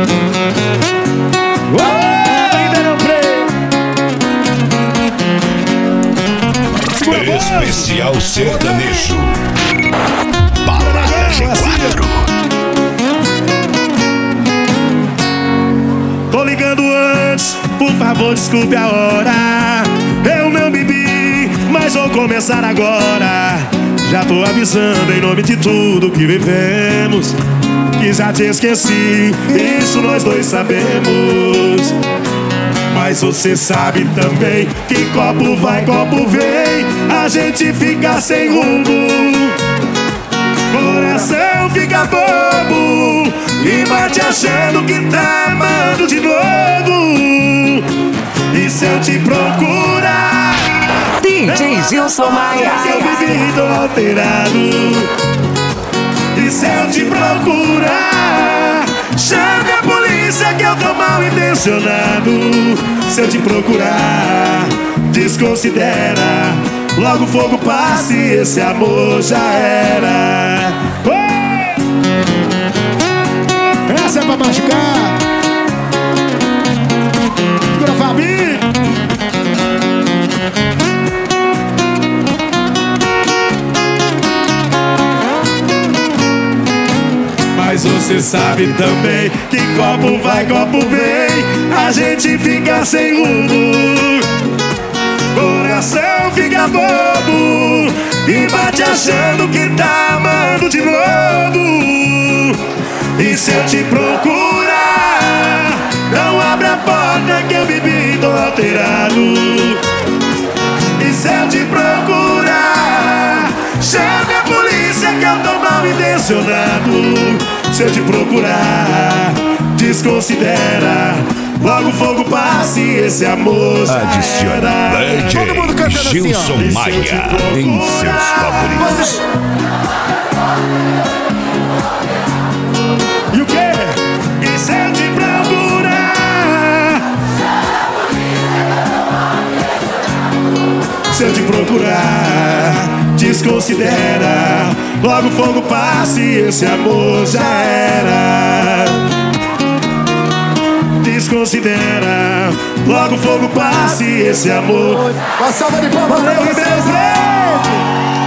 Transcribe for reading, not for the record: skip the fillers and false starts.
Especial sertanejo Balada G4. Tô ligando antes, por favor desculpe a hora. Eu não bebi, mas vou começar agora. Já tô avisando em nome de tudo que vivemos, que já te esqueci, isso nós dois sabemos. Mas você sabe também que copo vai, copo vem, a gente fica sem rumo, coração fica bobo e bate achando que tá amando de novo. E se eu te procurar, DJ Gilson Maia, que eu vivi tô alterado. E se eu te procurar, chame a polícia que eu tô mal intencionado. Se eu te procurar, desconsidera, logo o fogo passa e esse amor já era. Essa é pra machucar. Segura, Fabi. Mas você sabe também que copo vai, copo vem, a gente fica sem rumo, coração fica bobo e bate achando que tá amando de novo. E se eu te procurar, não abre a porta que eu bebi tô alterado. E se eu te procurar, chame a polícia que eu tô mal intencionado. Se eu te procurar, desconsidera, logo o fogo passa e esse amor já Adiciona era. DJ Gilson assim, Maia em seus favoritos. E o quê? E se eu te procurar, se eu te procurar, desconsidera, logo o fogo passa e esse amor já era. Desconsidera, logo o fogo passa e esse amor. Uma salva de palmas pra vocês, gente!